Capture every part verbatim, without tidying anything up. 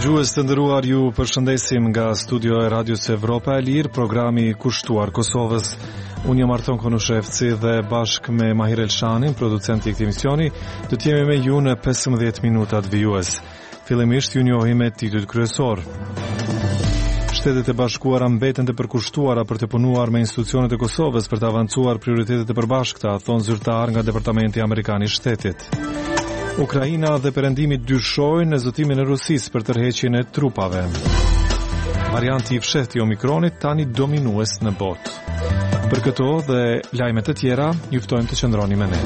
Dëgjues të nderuar, ju përshëndesim nga studio e Radios Evropa e Lirë, programi i kushtuar Kosovës. Unë jam Arton Konushevci dhe bashkë me Mahir Elshanin, producenti i këtij emisioni, do të jemi me ju në pesëmbëdhjetë minutat vijues. Fillimisht ju njohim me titujt kryesor. Shtetet e Bashkuara mbeten të përkushtuara për të punuar me institucionet e Kosovës për të avancuar prioritetet e përbashkëta, thon zyrtar nga Departamenti Amerikan i Shtetit. Ukraina dhe perëndimi dyshojnë në zotimin e Rusisë për tërheqjen e trupave. Varianti i fshehtë i Omikronit tani dominues në botë. Për këto dhe lajmet e tjera, ju ftojmë të qëndroni me ne.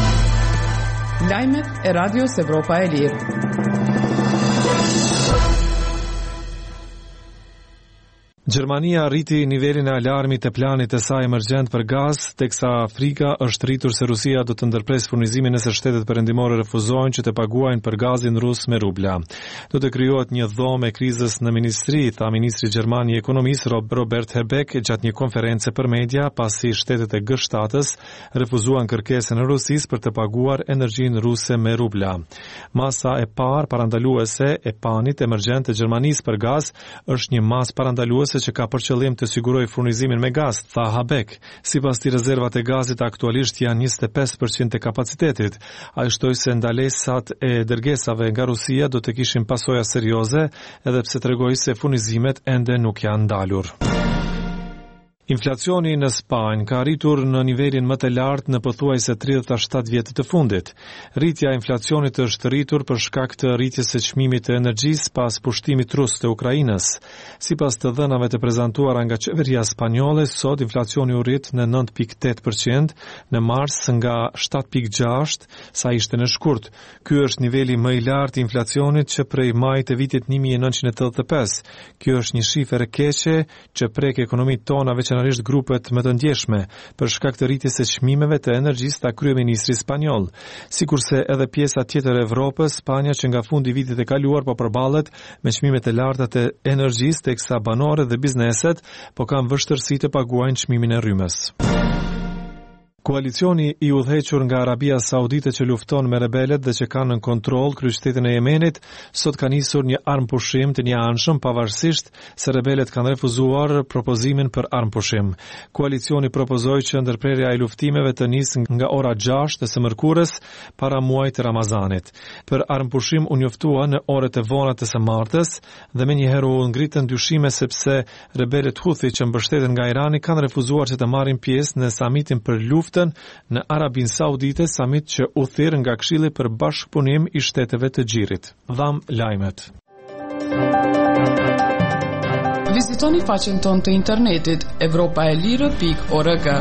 Lajmet e Radios Evropa e Lirë. Gjermania rriti nivelin e alarmit të planit të saj emergjent për gaz, teksa Afrika është rritur se Rusia do të ndërpresë furnizimin nëse shtetet perëndimore refuzojnë që të paguajnë për gazin rus me rubla. Do të krijohet një dhomë e krizës në ministri, tha ministri gjerman i ekonomisë Robert Habeck gjatë një konference për media, pasi shtetet e G shtatës refuzuan kërkesën e Rusisë për të paguar energjinë ruse me rubla. Masa e parë parandaluese e planit emergjent të Gjermanisë për gaz është një masë parandaluese që ka për qëllim të sigurojë furnizimin me gaz, tha Habeck. Sipas tij, rezervat e gazit aktualisht janë njëzet e pesë përqind të kapacitetit. Ai shtoi se ndalesat e dërgesave nga Rusia do të kishin pasoja serioze, edhe pse tregoi se furnizimet ende nuk janë ndalur. Inflacioni në Spanjë ka arritur në nivelin më të lartë në pothuajse tridhjetë e shtatë vjetët të fundit. Rritja e inflacionit është rritur për shkak të rritjes së çmimit të energjisë pas pushtimit rus të Ukrainës. Sipas të dhënave të prezantuara nga qeveria spanjolle, sot inflacioni u rrit në nëntë pikë tetë përqind, në mars nga shtatë pikë gjashtë sa ishte në shkurt. Ky është niveli më i lartë i inflacionit që prej majit të vitit një mijë e nëntëqind e tetëdhjetë e pesë. Kjo është një shifër e keqe që prek ekonomitë tona, veçanërisht grupet më të ndjeshme, për shkak të rritjes së çmimeve të energjisë, tha kryeministri spanjoll. Sikurse edhe pjesa tjetër e Evropës, Spanja që nga fundi i vitit të kaluar po përballet me çmime të larta të energjisë, teksa banorët dhe bizneset po kanë vështirësi të paguajnë çmimin e rrymës. Koalicioni i udhëhequr nga Arabia Saudite që lufton me rebelet dhe që kanë në kontroll kryeqytetin e Yemenit, sot ka nisur një armpushim të njëanshëm pavarësisht se rebelet kanë refuzuar propozimin për armpushim. Koalicioni propozoi që ndërprerja e luftimeve të nisë nga ora gjashtë të së mërkurës para muajit të Ramazanit. Për armpushim u njoftua në orët e vona të së martës dhe menjëherë u ngritën dyshime sepse rebelet Houthi që mbështeten nga Irani kanë refuzuar që të marrin pjesë në samitin për luftë në Arabinë Saudite, samit që u thirr nga Këshilli për Bashkëpunim i Shteteve të Gjirit. Dham lajmet. Vizitoni faqen tonë të internetit evropa e lirë pikë org.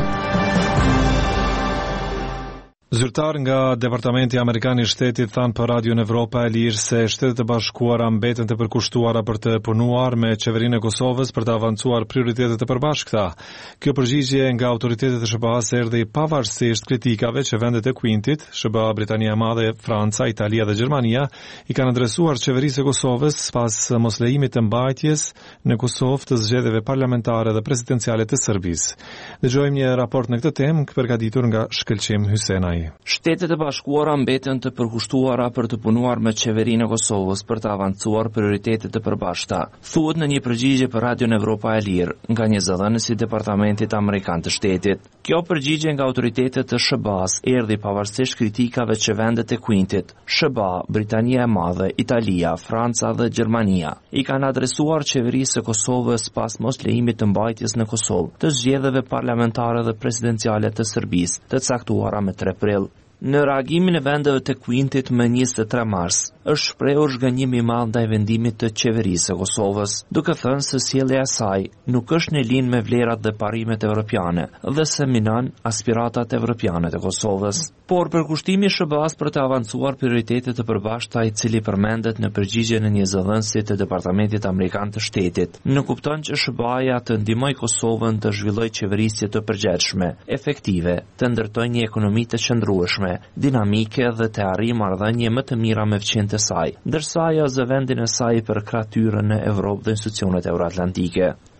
Zyrtar nga Departamenti Amerikan i Shtetit thanë për Radion Evropa e Lirë se Shtetet e Bashkuara mbeten të përkushtuara për të punuar me qeverinë e Kosovës për të avancuar prioritetet e përbashkëta. Kjo përgjigje nga autoritetet e S B A-s erdhi pavarësisht kritikave që vendet e Quintit, S B A, Britania e Madhe, Franca, Italia dhe Gjermania i kanë adresuar qeverisë e Kosovës pas mos lejimit të mbajtjes në Kosovë të zgjedhjeve parlamentare dhe presidenciale të Serbisë. Dëgjojmë një raport në këtë temë përgatitur nga Shkëlqim Hysenaj. Shtetet e Bashkuara mbeten të përkushtuara për të punuar me qeverinë e Kosovës për të avancuar prioritetet e përbashkëta, thuhet në një përgjigje për Radion Evropa e Lirë nga një zëdhënës i Departamentit Amerikan të Shtetit. Kjo përgjigje nga autoritetet të S B A-s erdhi pavarësisht kritikave që vendet e Quintit, S B A, Britania e Madhe, Italia, Franca dhe Gjermania i kanë adresuar qeverisë së Kosovës pas mos lejimit të mbajtjes në Kosovë të zgjedhjeve parlamentare dhe presidenciale të Serbisë, të caktuara me tre prill. Në reagimin e vendeve të Quintit më njëzet e tre mars, është shprehur zhgënjim i madh ndaj vendimit të qeverisë së Kosovës, duke thënë se sjellja e saj nuk është në linjë me vlerat dhe parimet evropiane dhe se minon aspiratat evropiane të Kosovës. Por përkushtimi i S B A-s për të avancuar prioritetet e përbashkëta, i cili përmendet në përgjigjen e një zëdhënësi të Departamentit Amerikan të Shtetit, në kupton që S B A-ja të ndihmojë Kosovën të zhvillojë qeverisje të përgjithshme, efektive, të ndërtojë një ekonomi të qëndrueshme, dinamike dhe të arrijë marrëdhënie më të mira me fqinjtë e saj, ndërsa ajo zë vendin e saj për krahtyrën në Evropë dhe institucionet euroatlantike.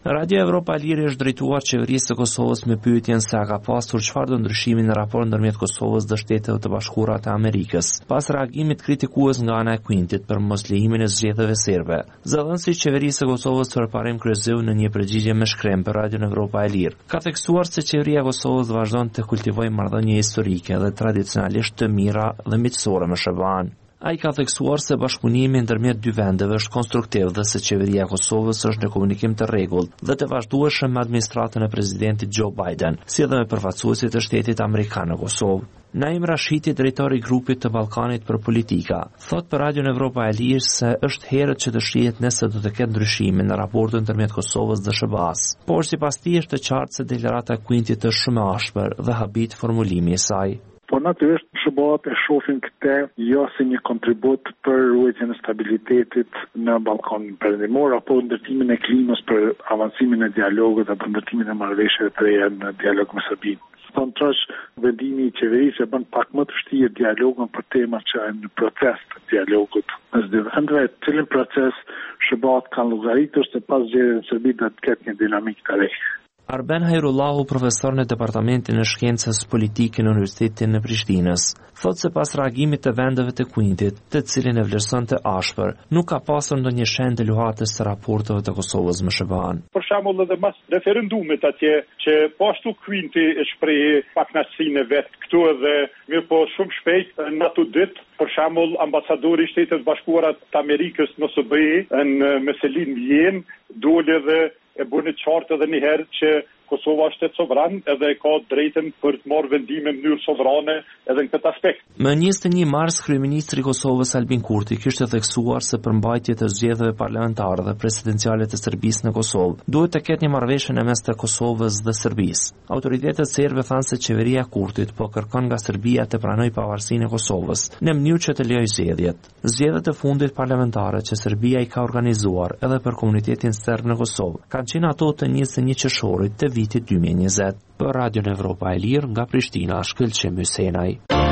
Radio Evropa e Lirë është drejtuar qeverisë së Kosovës me pyetjen se a ka pasur çfarëdo ndryshimi në raport ndërmjet Kosovës dhe Shtetit të Bashkuara të Amerikës, pas reagimit kritikues nga ana e Quintit për mos lejimin e zgjedhjeve serbe. Zëdhënësi i qeverisë së Kosovës përparim kryeseu në një përgjigje me shkrem për Radio Evropa e Lirë ka theksuar se qeveria e Kosovës vazhdon të kultivojë marrëdhënie historike dhe tradicionalisht të mira dhe miqësore me S B A-n. Ai ka theksuar se bashkëpunimi ndërmjet dy vendeve është konstruktiv dhe se qeveria e Kosovës është në komunikim të rregullt dhe të vazhdueshëm me administratën e presidentit Joe Biden, si edhe me përfaqësuesit e shtetit amerikan në Kosovë. Naim Rashidi, drejtori i grupit të Ballkanit për politika, thot për Radio Evropa e Lirë se është herët që të shihet nëse do të ketë ndryshime në raportin ndërmjet Kosovës dhe S B A-s. Por sipas tij është e qartë se deklarata e Quintit është shumë e ashpër dhe habit formulimi i saj. Po natyrisht S B A-t e shohin këtë jo si një kontribut për ruajtjen e stabilitetit në Ballkanin Perëndimor apo ndërtimin e klimës për avancimin e dialogut dhe për ndërtimin e marrëveshjeve të reja në dialog me Serbinë. Thonë trash, vendimi i qeverisë e bën pak më të vështirë dialogun për tema që janë në proces të dialogut mes dy vendeve, cilin proces S B A-t kanë llogaritur se pas zgjedhjeve në Serbi do të ketë një dinamikë të re. Arben Hajrullahu, profesor në Departamentin e Shkencës Politike në Universitetin në Prishtinës, thot se pas reagimit të vendeve të Quintit, të cilin e vlerëson të ashpër, nuk ka pasur ndonjë shenjë të luhatës të raporteve të Kosovës me S B A-n. Për shembull edhe mas referendumit atje që po ashtu Quinti e shprehi pakënaqësinë e vet këtu edhe mirë po shumë shpejt në ato ditë, për shembull ambasadori i Shtetit Bashkuara të Amerikës në S B A në Meselin Vjen doli edhe e bënë qartë edhe një herë që Kosova është e sovran edhe ka drejtën për të marrë vendime në mënyrë sovrane edhe në këtë aspekt. Më njëzet e një mars, kryeministri i Kosovës Albin Kurti kishte theksuar se përmbajtja e zgjedhjeve parlamentare dhe presidenciale të Serbisë në Kosovë duhet të ketë një marrëveshje në mes të Kosovës dhe Serbisë. Autoritetet serbe thanë se qeveria e Kurtit po kërkon nga Serbia të pranojë pavarësinë e Kosovës në mënyrë që të lejojë zgjedhjet. Zgjedhjet e fundit parlamentare që Serbia i ka organizuar edhe për komunitetin serb në Kosovë kanë qenë ato të njëzet e një qershorit të vitit dy mijë e njëzet. Për Radio Evropa e Lirë nga Prishtina, Shkëlqim Hysenaj.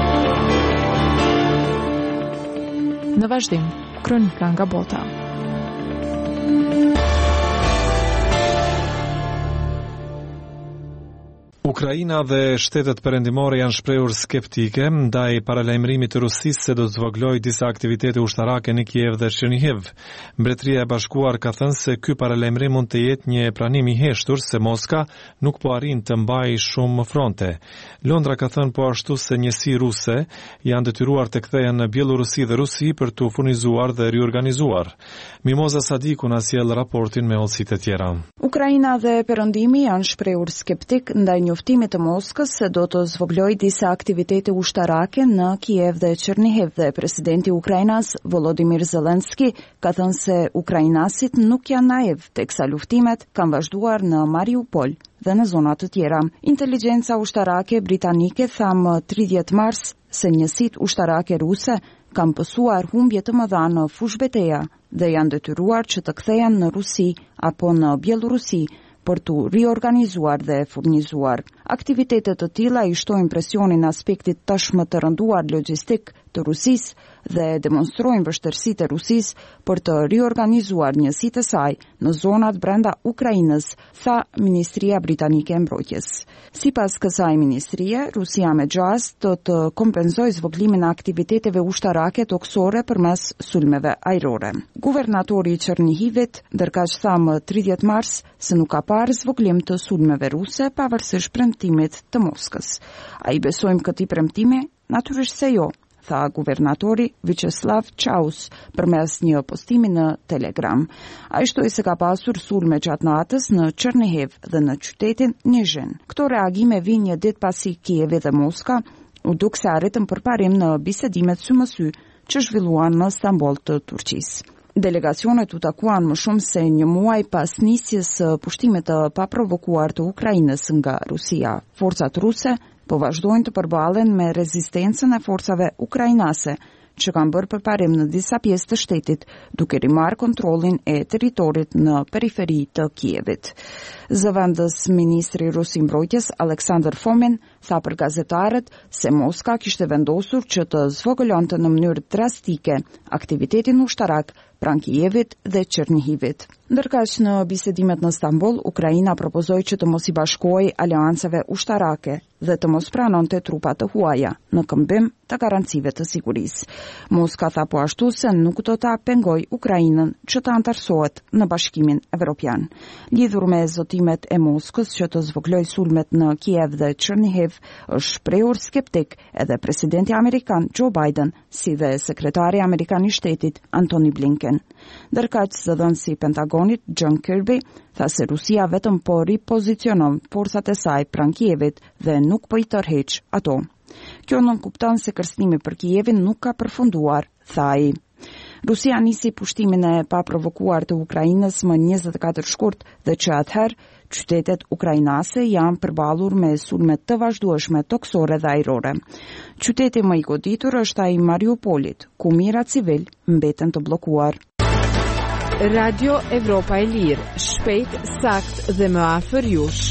Në vazhdim, kronika nga bota. Ukraina dhe shtetet perëndimore janë shprehur skeptike ndaj paralajmërimit të Rusisë se do të zvoglojë disa aktivitete ushtarake në Kiev dhe Chernihiv. Mbretëria e Bashkuar ka thënë se ky paralajmërim mund të jetë një pranim i heshtur se Moska nuk po arrin të mbajë shumë fronte. Londra ka thënë po ashtu se njësi ruse janë detyruar të kthehen në Bielorusi dhe Rusi për të furnizuar dhe riorganizuar. Mimoza Sadiku na sjell raportin me hollësitë e tjera. Ukraina dhe Perëndimi janë shprehur skeptik ndaj njoftimit të Moskës se do të zvoglojë disa aktivitete ushtarake në Kiev dhe Chernihiv dhe presidenti i Ukrainës Volodymyr Zelensky ka thënë se ukrainasit nuk janë naiv teksa luftimet kanë vazhduar në Mariupol dhe në zona të tjera. Inteligjenca ushtarake britanike tha më tridhjetë mars se njësitë ushtarake ruse kanë pësuar humbje të mëdha në fushbeteja dhe janë detyruar që të kthehen në Rusi apo në Bielorusi për të riorganizuar dhe furnizuar. Aktivitetet të tilla i shtojnë presionin aspektit tashmë të rënduar logjistik të Rusisë dhe demonstrojnë vështirësitë e Rusisë për të riorganizuar njësitë e saj në zonat brenda Ukrainës, tha Ministria Britanike e Mbrojtjes. Sipas kësaj ministrie, Rusia me gjast do të kompenzojë zvogëlimin e aktiviteteve ushtarake toksore përmes sulmeve ajrore. Guvernatori i Chernihavit ndërkaq tha më tridhjetë mars se nuk ka parë zvogëlim të sulmeve ruse pavarësisht premtimit të Moskës. Ai besojmë këtij premtimi? Natyrisht se jo, tha guvernatori Vyacheslav Chaus përmes një postimi në Telegram. Ai shtoi se ka pasur sulme gjatë natës në Chernihiv dhe në qytetin Nizhyn. Këto reagime vijnë një ditë pasi Kievi dhe Moska u duk se arritën përparim në bisedimet sy më sy që zhvilluan në Stamboll të Turqisë. Delegacionet u takuan më shumë se një muaj pas nisjes së pushtimit të paprovokuar të Ukrainës nga Rusia. Forcat ruse po vazhdojnë të përballen me rezistencën e forcave ukrainase që kanë bërë përparim në disa pjesë të shtetit, duke rimarrë kontrollin e territorit në periferi të Kievit. Zëvendës ministri rus i mbrojtjes Aleksandr Fomin tha për gazetarët se Moska kishte vendosur që të zvogëlonte në mënyrë drastike aktivitetin ushtarak pranë Kijevit dhe Çernihivit. Ndërkaq në bisedimet në Stamboll, Ukraina propozoi që të mos i bashkohej aleancave ushtarake dhe të mos pranonte trupa të huaja në këmbim të garancive të sigurisë. Moska tha po ashtu se nuk do ta pengoj Ukrainën që të antarësohet në Bashkimin Evropian. Lidhur me zotimet e Moskës që të zvogloj sulmet në Kiev dhe Chernihiv, është shprehur skeptik edhe presidenti amerikan Joe Biden, si dhe sekretari amerikan i shtetit Antony Blinken. Ndërkaq zëdhënësi i Pentagonit John Kirby tha se Rusia vetëm po ripozicionon forcat e saj pranë Kievit dhe nuk po i tërheq ato. Kjo nuk kupton se kërcënimi për Kievin nuk ka përfunduar, tha ai. Rusia nisi pushtimin e paprovokuar të Ukrainës më njëzet e katër shkurt dhe që atëherë qytetet ukrainase janë përballur me sulme të vazhdueshme toksore dhe ajrore. Qyteti më i goditur është ai i Mariupolit, ku mijëra civil mbeten të bllokuar. Radio Evropa e Lirë, shpejt, sakt dhe më afër jush.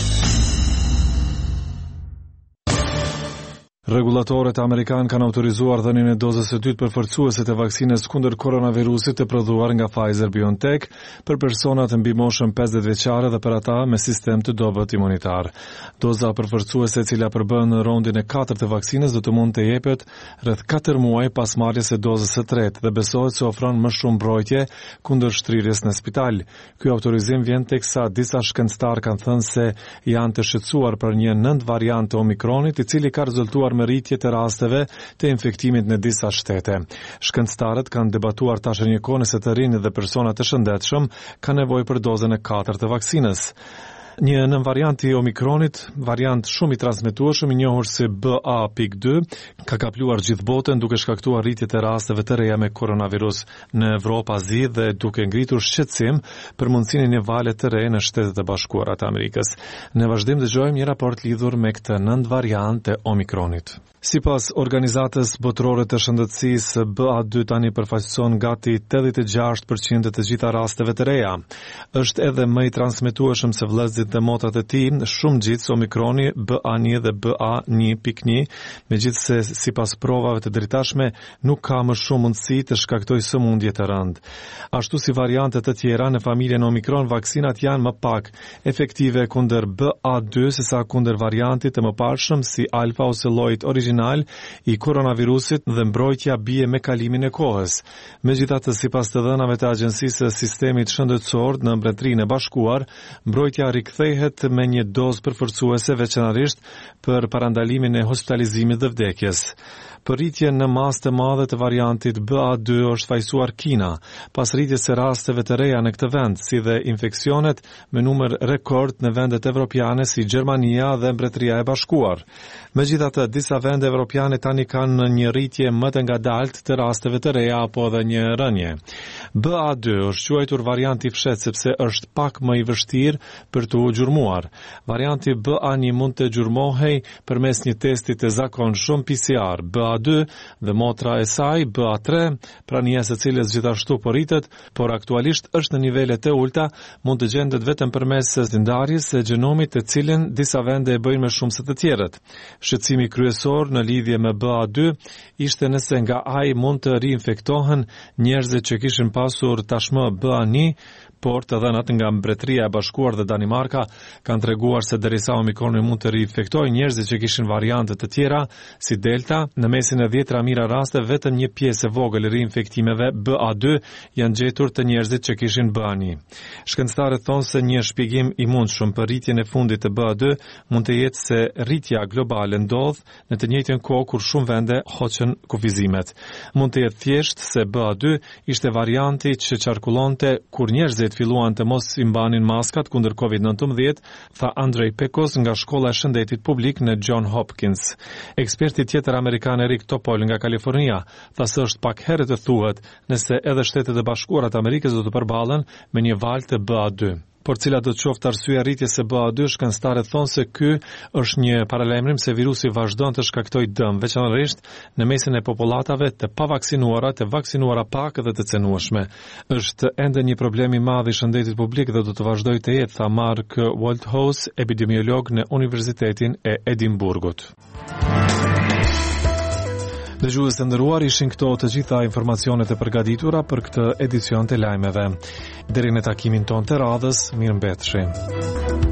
Regulatorët amerikan kanë autorizuar dhënien e dozës së dytë përforcuese të vaksinës kundër koronavirusit të prodhuar nga Pfizer-BioNTech për personat mbi moshën pesëdhjetë vjeçare dhe për ata me sistem të dobët imunitar. Doza përforcuese e cila përbën rondin e katërt të vaksinës do të mund të jepet rreth katër muaj pas marrjes së dozës së tretë dhe besohet se ofron më shumë mbrojtje kundër shtrirjes në spital. Ky autorizim vjen teksa disa shkencëtar kanë thënë se janë të shqetësuar për një nënt variant të Omikronit, i cili ka rezultuar me rritje të rasteve të infektimit në disa shtete. Shkencëtarët kanë debatuar tash një kohë nëse të rinj dhe persona të shëndetshëm kanë nevojë për dozën e katërt të vaksinës. Një nën variant i Omikronit, variant shumë i transmetueshëm i njohur si B A dy, ka kapluar gjithë botën duke shkaktuar rritje të rasteve të reja me koronavirus në Evropë, Azi dhe duke ngritur shqetësim për mundësinë e një vale të re në Shtetet e Bashkuara të Amerikës. Në vazhdim dëgjojmë një raport lidhur me këtë nënt variant të Omikronit. Sipas Organizatës Botërore të Shëndetësisë, B A dy tani përfaqëson gati tetëdhjetë e gjashtë përqind të gjitha rasteve të reja. Është edhe më i transmetueshëm se vëllezërit dhe motrat e tij, shumë gjithë se Omikroni B A një dhe B A një pikë një, megjithse sipas provave të dritashme nuk ka më shumë mundësi të shkaktojë sëmundje të rëndë. Ashtu si variantet të tjera në familjen Omikron, vaksinat janë më pak efektive kundër B A dy sesa kundër variantit të mëparshëm si alfa ose llojit origjinal i koronavirusit dhe mbrojtja bie me kalimin e kohës. Megjithatë, sipas të dhënave të Agjencisë së Sistemit Shëndetësor në Mbretërinë e Bashkuar, mbrojtja rikthehet me një dozë përforcuese veçanërisht për parandalimin e hospitalizimit dhe vdekjes. Për rritjen në masë të madhe të variantit B A dy është fajsuar Kina, pas rritjes së rasteve të reja në këtë vend, si dhe infeksionet me numër rekord në vendet evropiane si Gjermania dhe Mbretëria e Bashkuar. Megjithatë, disa vende evropiane tani kanë një rritje më të ngadaltë të rasteve të reja apo edhe një rënje. B A dy është quajtur varianti i fshehtë sepse është pak më i vështirë për të u gjurmuar. Varianti B A një mund të gjurmohej përmes një testi të zakonshëm P C R. B A dy dhe motra e saj B A tre, prania së cilës gjithashtu po rritet, por aktualisht është në nivele të ulta, mund të gjendet vetëm përmes ndarjes së gjenomit, të cilën disa vende e bëjnë më shumë se të tjerët. Shqetësimi kryesor në lidhje me B A dy ishte nëse nga ai mund të rinfektohen njerëzit që kishin pasur tashmë B A një, por të dhënat nga Mbretëria e Bashkuar dhe Danimarka kanë treguar se derisa Omikroni mund të rinfektojë njerëzit që kishin variante të tjera si Delta, në mesin e dhjetra mijëra raste vetëm një pjesë e vogël e rinfektimeve B A dy janë gjetur të njerëzit që kishin B A një. Shkencëtarët thonë se një shpjegim i mundshëm për rritjen e fundit të B A dy mund të jetë se rritja globale ndodh në të njëjtën kohë kur shumë vende hoqën kufizimet. Mund të jetë thjesht se B A dy ishte varianti që qarkullonte kur njerëzit filluan të mos i mbanin maskat kundër COVID nëntëmbëdhjetë, tha Andrej Pekos nga Shkolla e Shëndetit Publik në John Hopkins. Eksperti tjetër amerikan Eric Topol nga Kalifornia tha se është pak herët të thuhet nëse edhe Shtetet e Bashkuara të Amerikës do të përballen me një valë të B A dy. Por cila do të qoftë arsyeja rritjes së B A dy, shkencëtarët thonë se ky është një paralajmërim se virusi vazhdon të shkaktojë dëm, veçanërisht në mesin e popullatave të pavaksinuara, të vaksinuara pak dhe të cenueshme. Është ende një problem i madh i shëndetit publik dhe do të vazhdojë të jetë, tha Mark Walthouse, epidemiolog në Universitetin e Edimburgut. Dëgjues të nderuar, ishin këto të gjitha informacionet e përgatitura për këtë edicion të lajmeve. Deri në takimin tonë të radhës, mirëmbëjtje.